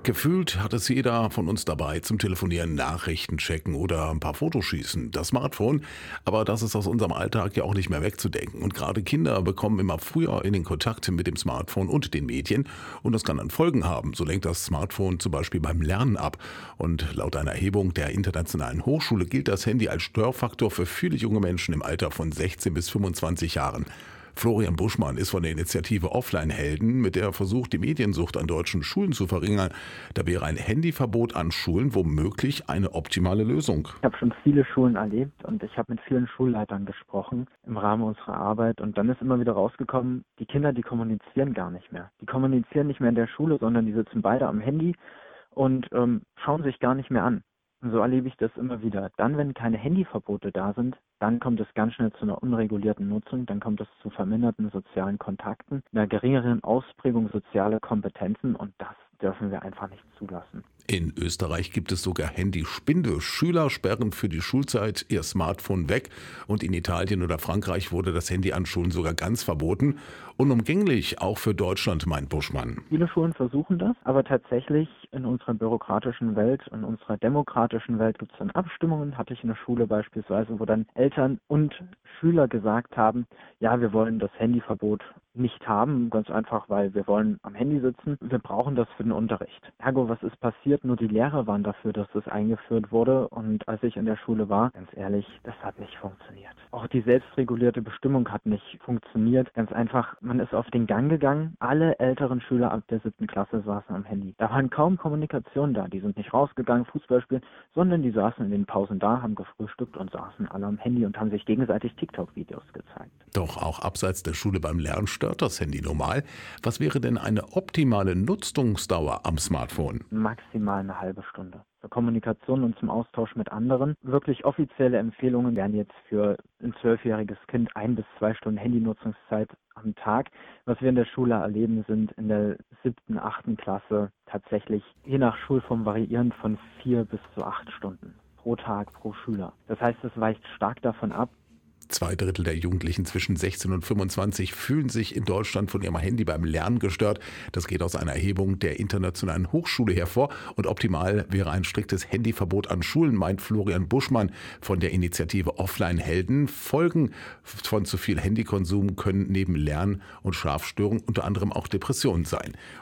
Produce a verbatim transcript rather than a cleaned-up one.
Gefühlt hat es jeder von uns dabei zum Telefonieren, Nachrichten checken oder ein paar Fotos schießen. Das Smartphone, aber das ist aus unserem Alltag ja auch nicht mehr wegzudenken. Und gerade Kinder bekommen immer früher in den Kontakt mit dem Smartphone und den Medien. Und das kann dann Folgen haben. So lenkt das Smartphone zum Beispiel beim Lernen ab. Und laut einer Erhebung der Internationalen Hochschule gilt das Handy als Störfaktor für viele junge Menschen im Alter von sechzehn bis fünfundzwanzig Jahren. Florian Buschmann ist von der Initiative Offline-Helden, mit der er versucht, die Mediensucht an deutschen Schulen zu verringern. Da wäre ein Handyverbot an Schulen womöglich eine optimale Lösung. Ich habe schon viele Schulen erlebt und ich habe mit vielen Schulleitern gesprochen im Rahmen unserer Arbeit. Und dann ist immer wieder rausgekommen, die Kinder, die kommunizieren gar nicht mehr. Die kommunizieren nicht mehr in der Schule, sondern die sitzen beide am Handy und ähm, schauen sich gar nicht mehr an. Und so erlebe ich das immer wieder. Dann, wenn keine Handyverbote da sind, dann kommt es ganz schnell zu einer unregulierten Nutzung, dann kommt es zu verminderten sozialen Kontakten, einer geringeren Ausprägung sozialer Kompetenzen und das dürfen wir einfach nicht zulassen. In Österreich gibt es sogar Handyspinde. Schüler sperren für die Schulzeit ihr Smartphone weg und in Italien oder Frankreich wurde das Handy an Schulen sogar ganz verboten. Unumgänglich auch für Deutschland, meint Buschmann. Viele Schulen versuchen das, aber tatsächlich in unserer bürokratischen Welt, in unserer demokratischen Welt gibt es dann Abstimmungen, hatte ich in der Schule beispielsweise, wo dann Eltern und Schüler gesagt haben, ja, wir wollen das Handyverbot nicht haben, ganz einfach, weil wir wollen am Handy sitzen. Wir brauchen das für den Unterricht. Ergo, was ist passiert? Nur die Lehrer waren dafür, dass das eingeführt wurde. Und als ich in der Schule war, ganz ehrlich, das hat nicht funktioniert. Auch die selbstregulierte Bestimmung hat nicht funktioniert. Ganz einfach, man ist auf den Gang gegangen. Alle älteren Schüler ab der siebten Klasse saßen am Handy. Da waren kaum Kommunikation da. Die sind nicht rausgegangen, Fußball spielen, sondern die saßen in den Pausen da, haben gefrühstückt und saßen alle am Handy und haben sich gegenseitig TikTok-Videos gezeigt. Doch auch abseits der Schule beim Lernen stört das Handy normal. Was wäre denn eine optimale Nutzungsdauer am Smartphone? Maximal eine halbe Stunde. Zur Kommunikation und zum Austausch mit anderen. Wirklich offizielle Empfehlungen wären jetzt für ein zwölfjähriges Kind ein bis zwei Stunden Handynutzungszeit am Tag. Was wir in der Schule erleben, sind in der siebten, achten Klasse tatsächlich je nach Schulform variierend von vier bis zu acht Stunden pro Tag, pro Schüler. Das heißt, es weicht stark davon ab. Zwei Drittel der Jugendlichen zwischen sechzehn und fünfundzwanzig fühlen sich in Deutschland von ihrem Handy beim Lernen gestört. Das geht aus einer Erhebung der Internationalen Hochschule hervor. Und optimal wäre ein striktes Handyverbot an Schulen, meint Florian Buschmann von der Initiative Offline-Helden. Folgen von zu viel Handykonsum können neben Lern- und Schlafstörungen unter anderem auch Depressionen sein.